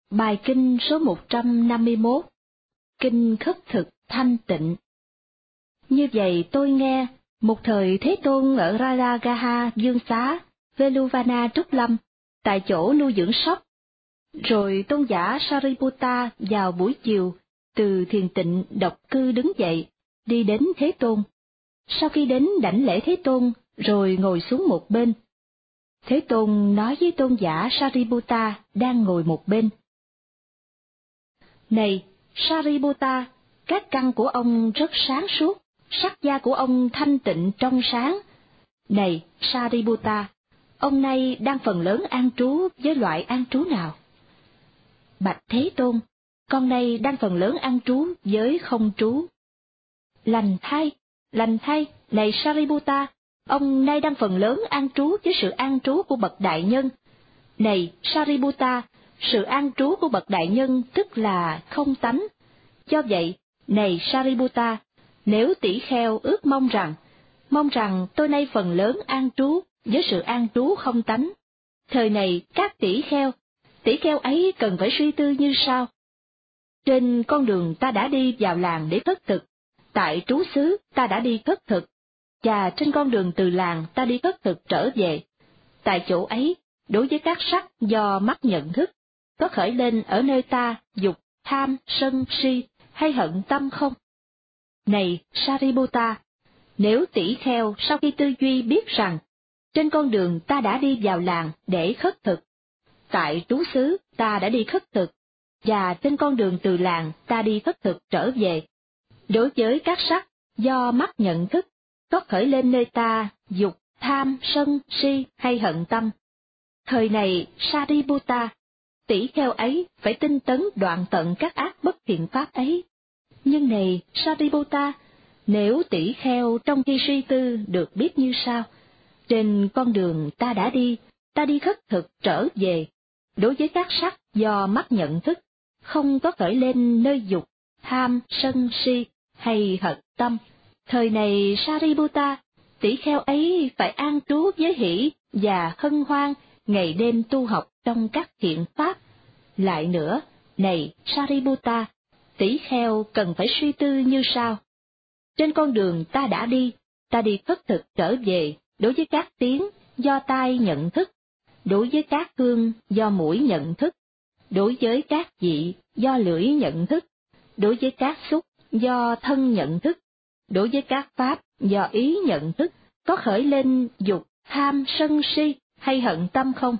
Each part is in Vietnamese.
Bài kinh số 151, Kinh Khất Thực Thanh Tịnh. Như vậy tôi nghe, một thời Thế Tôn ở Rajagaha Dương Xá, Veluvana Trúc Lâm, tại chỗ nuôi dưỡng sóc. Rồi tôn giả Sariputta vào buổi chiều, từ thiền tịnh độc cư đứng dậy, đi đến Thế Tôn. Sau khi đến đảnh lễ Thế Tôn, rồi ngồi xuống một bên. Thế Tôn nói với tôn giả Sariputta đang ngồi một bên: Này, Sariputta, các căn của ông rất sáng suốt, sắc da của ông thanh tịnh trong sáng. Này, Sariputta, ông nay đang phần lớn an trú với loại an trú nào? Bạch Thế Tôn, con nay đang phần lớn an trú với không trú. Lành thay, này Sariputta, ông nay đang phần lớn an trú với sự an trú của bậc đại nhân. Này Sariputta, sự an trú của bậc đại nhân tức là không tánh. Do vậy, này Sariputta, nếu tỷ kheo ước mong rằng tôi nay phần lớn an trú với sự an trú không tánh, thời này các tỷ kheo ấy cần phải suy tư như sau. Trên con đường ta đã đi vào làng để khất thực, tại trú xứ ta đã đi khất thực, và trên con đường từ làng ta đi khất thực trở về. Tại chỗ ấy, đối với các sắc do mắt nhận thức, có khởi lên ở nơi ta dục, tham, sân, si hay hận tâm không? Này Sariputta, nếu tỷ kheo sau khi tư duy biết rằng trên con đường ta đã đi vào làng để khất thực, tại trú xứ ta đã đi khất thực, và trên con đường từ làng ta đi khất thực trở về, đối với các sắc do mắt nhận thức, có khởi lên nơi ta dục, tham, sân, si hay hận tâm, thời này Sariputta, tỷ kheo ấy phải tinh tấn đoạn tận các ác bất thiện pháp ấy. Nhưng này Sariputta, nếu tỷ kheo trong khi suy tư được biết như sau: trên con đường ta đã đi khất thực trở về, đối với các sắc do mắt nhận thức, không có khởi lên nơi dục, tham, sân, si hay hận tâm, thời này Sariputta, tỷ kheo ấy phải an trú với hỷ và hân hoan ngày đêm tu học trong các thiện pháp. Lại nữa, này Sariputta, tỷ kheo cần phải suy tư như sau: trên con đường ta đã đi khất thực trở về, đối với các tiếng do tai nhận thức, đối với các hương do mũi nhận thức, đối với các vị do lưỡi nhận thức, đối với các xúc do thân nhận thức, đối với các pháp do ý nhận thức, có khởi lên dục, tham, sân, si hay hận tâm không?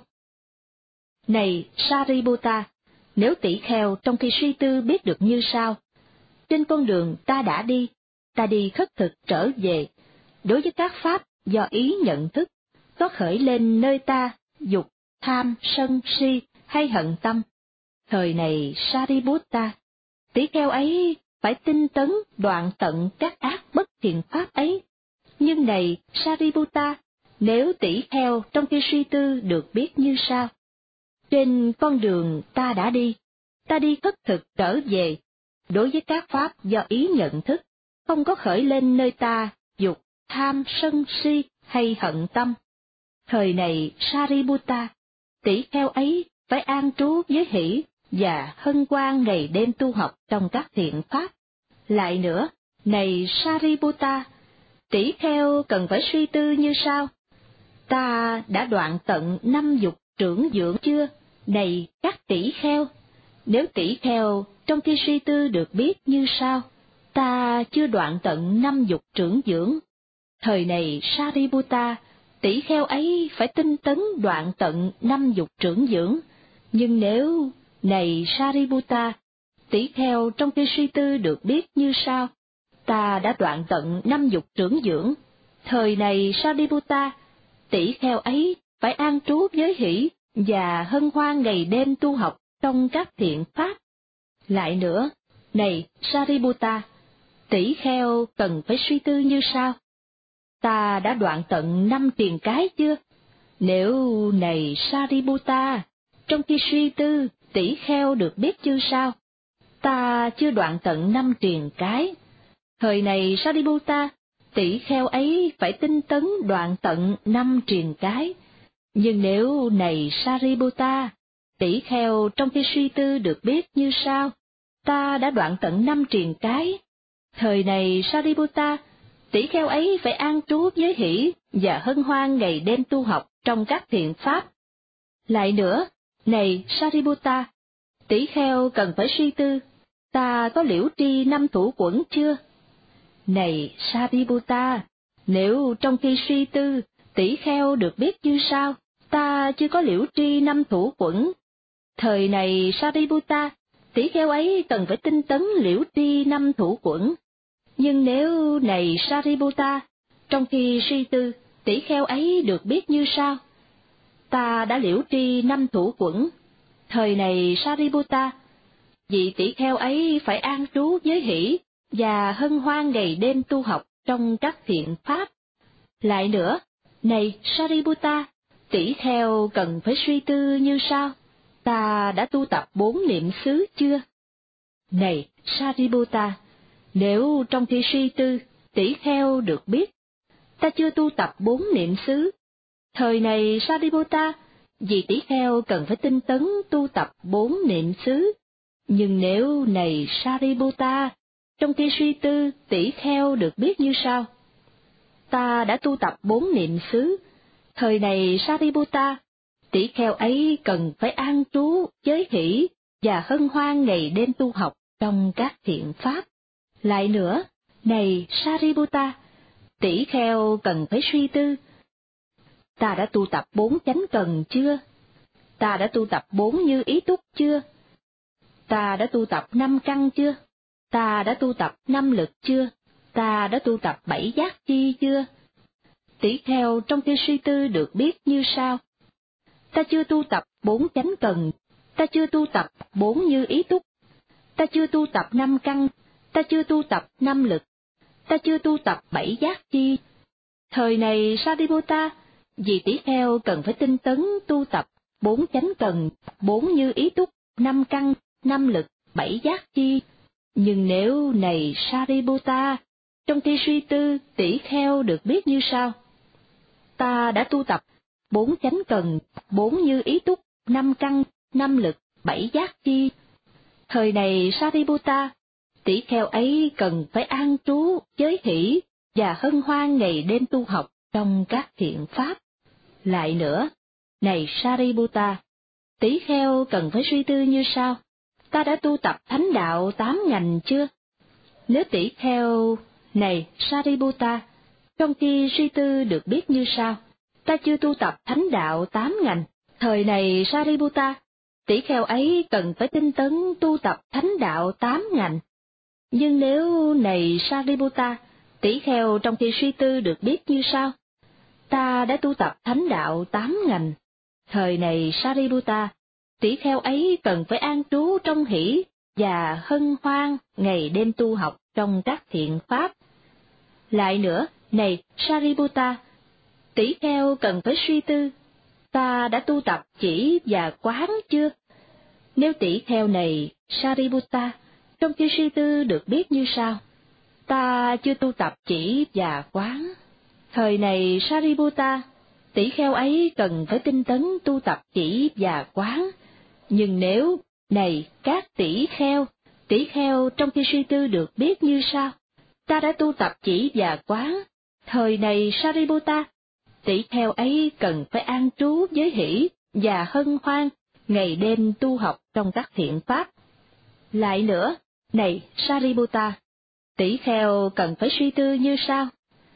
Này Sariputta, nếu tỷ kheo trong khi suy tư biết được như sau: trên con đường ta đã đi khất thực trở về, đối với các pháp do ý nhận thức, có khởi lên nơi ta dục, tham, sân, si hay hận tâm, thời này Sariputta, tỷ kheo ấy phải tinh tấn đoạn tận các ác bất thiện pháp ấy. Nhưng này Sariputta, nếu tỷ kheo trong khi suy tư được biết như sau: trên con đường ta đã đi khất thực trở về, đối với các pháp do ý nhận thức, không có khởi lên nơi ta dục, tham, sân, si hay hận tâm, thời này Sariputta, tỷ kheo ấy phải an trú với hỷ và hân hoan ngày đêm tu học trong các thiện pháp. Lại nữa, này Sariputta, tỷ kheo cần phải suy tư như sau: ta đã đoạn tận 5 dục trưởng dưỡng chưa? Này các tỷ kheo, nếu tỷ kheo trong khi suy tư được biết như sau: ta chưa đoạn tận 5 dục trưởng dưỡng, thời này Sariputta, tỷ kheo ấy phải tinh tấn đoạn tận 5 dục trưởng dưỡng. Nhưng nếu, này Sariputta, tỷ kheo trong khi suy tư được biết như sau: ta đã đoạn tận 5 dục trưởng dưỡng, thời này Sariputta, tỷ kheo ấy phải an trú với hỷ và hân hoan ngày đêm tu học trong các thiện pháp. Lại nữa, này Sariputta, tỷ kheo cần phải suy tư như sau: ta đã đoạn tận 5 triền cái chưa? Nếu, này Sariputta, trong khi suy tư tỷ kheo được biết như sau: ta chưa đoạn tận 5 triền cái, thời này Sariputta, tỷ kheo ấy phải tinh tấn đoạn tận 5 triền cái. Nhưng nếu, này Sariputta, tỷ kheo trong khi suy tư được biết như sau: ta đã đoạn tận 5 triền cái. Thời này Sariputta, tỷ kheo ấy phải an trú với hỷ và hân hoan ngày đêm tu học trong các thiện pháp. Lại nữa, này Sariputta, tỷ kheo cần phải suy tư, ta có liễu tri 5 thủ quẩn chưa? Này Sariputta, nếu trong khi suy tư, tỷ kheo được biết như sau: ta chưa có liễu tri 5 thủ quẩn. Thời này Sariputta, tỷ kheo ấy cần phải tinh tấn liễu tri 5 thủ quẩn. Nhưng nếu này Sariputta, trong khi suy tư, tỷ kheo ấy được biết như sau: ta đã liễu tri 5 thủ quẩn. Thời này Sariputta, vị tỷ kheo ấy phải an trú với hỷ và hân hoan ngày đêm tu học trong các thiện pháp. Lại nữa, này Sariputta, tỷ kheo cần phải suy tư như sau: ta đã tu tập 4 niệm xứ chưa? Này Sariputta, nếu trong khi suy tư, tỷ kheo được biết, ta chưa tu tập 4 niệm xứ. Thời này Sariputta, vì tỷ kheo cần phải tinh tấn tu tập 4 niệm xứ. Nhưng nếu này Sariputta, trong khi suy tư, tỷ kheo được biết như sau: ta đã tu tập 4 niệm xứ. Thời này Sariputta, tỷ kheo ấy cần phải an trú giới hỷ và hân hoan ngày đêm tu học trong các thiện pháp. Lại nữa, này Sariputta, tỷ kheo cần phải suy tư, ta đã tu tập 4 chánh cần chưa? Ta đã tu tập 4 như ý túc chưa? Ta đã tu tập 5 căn chưa? Ta đã tu tập 5 lực chưa? Ta đã tu tập 7 giác chi chưa? Tỷ kheo trong khi suy tư được biết như sau: ta chưa tu tập 4 chánh cần, ta chưa tu tập 4 như ý túc, ta chưa tu tập 5 căn, ta chưa tu tập 5 lực, ta chưa tu tập 7 giác chi. Thời này Sariputta, vì tỷ kheo cần phải tinh tấn tu tập 4 chánh cần, 4 như ý túc, 5 căn, 5 lực, 7 giác chi. Nhưng nếu này Sariputta, trong khi suy tư, tỷ kheo được biết như sau: ta đã tu tập 4 chánh cần, 4 như ý túc, 5 căn, 5 lực, 7 giác chi. Thời này Sariputta, tỷ kheo ấy cần phải an trú giới hỷ và hân hoan ngày đêm tu học trong các thiện pháp. Lại nữa, này Sariputta, tỷ kheo cần phải suy tư như sau: ta đã tu tập thánh đạo 8 ngành chưa? Nếu tỷ kheo này Sariputta, trong khi suy tư được biết như sau: ta chưa tu tập thánh đạo 8 ngành. Thời này Sariputta, tỷ kheo ấy cần phải tinh tấn tu tập thánh đạo 8 ngành. Nhưng nếu này Sariputta, tỷ kheo trong khi suy tư được biết như sau: ta đã tu tập thánh đạo 8 ngành. Thời này Sariputta, tỷ kheo ấy cần phải an trú trong hỷ và hân hoan ngày đêm tu học trong các thiện pháp. Lại nữa, này Sariputta, tỷ kheo cần phải suy tư, ta đã tu tập chỉ và quán chưa? Nếu tỷ kheo này Sariputta, trong khi suy tư được biết như sau: ta chưa tu tập chỉ và quán. Thời này Sariputta, tỷ kheo ấy cần phải tinh tấn tu tập chỉ và quán. Nhưng nếu, này các tỷ kheo trong khi suy tư được biết như sau: ta đã tu tập chỉ và quán. Thời này Sariputta, tỷ kheo ấy cần phải an trú với hỷ và hân hoan ngày đêm tu học trong các thiện pháp. Lại nữa, này Sariputta, tỷ kheo cần phải suy tư như sau: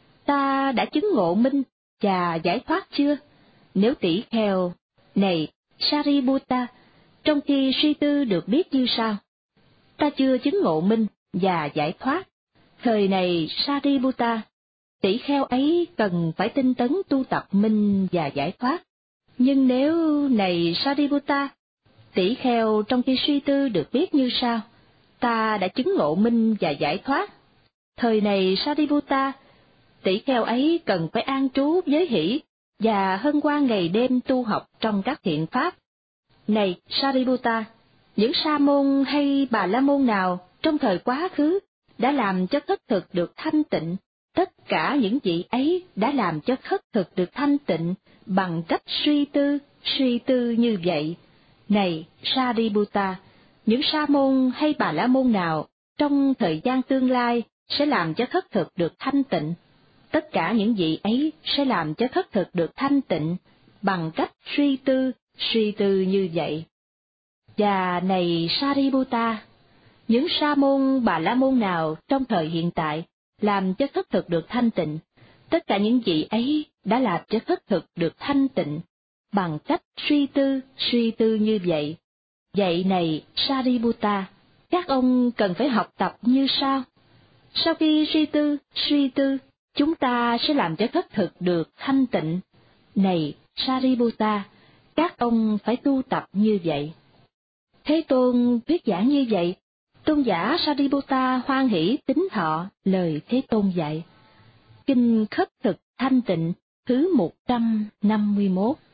ta đã chứng ngộ minh và giải thoát chưa? Nếu tỷ kheo này Sariputta, trong khi suy tư được biết như sau: ta chưa chứng ngộ minh và giải thoát. Thời này Sariputta, tỷ kheo ấy cần phải tinh tấn tu tập minh và giải thoát. Nhưng nếu này Sariputta, tỷ kheo trong khi suy tư được biết như sau: ta đã chứng ngộ minh và giải thoát. Thời này Sariputta, tỷ kheo ấy cần phải an trú với hỷ và hân hoan ngày đêm tu học trong các thiện pháp. Này Sariputta, những sa môn hay bà la môn nào trong thời quá khứ đã làm cho khất thực được thanh tịnh, tất cả những vị ấy đã làm cho khất thực được thanh tịnh bằng cách suy tư như vậy. Này Sariputta, những sa môn hay bà la môn nào trong thời gian tương lai sẽ làm cho thất thực được thanh tịnh, tất cả những vị ấy sẽ làm cho thất thực được thanh tịnh bằng cách suy tư như vậy. Và này Sariputta, những sa môn bà la môn nào trong thời hiện tại làm cho thất thực được thanh tịnh, tất cả những vị ấy đã làm cho thất thực được thanh tịnh bằng cách suy tư như vậy. Vậy này Sariputta, các ông cần phải học tập như sau. Sau khi suy tư, chúng ta sẽ làm cho thất thực được thanh tịnh. Này Sariputta, các ông phải tu tập như vậy. Thế Tôn thuyết giảng như vậy, tôn giả Sariputta hoan hỷ tín thọ lời Thế Tôn dạy. Kinh Khất Thực Thanh Tịnh thứ 151.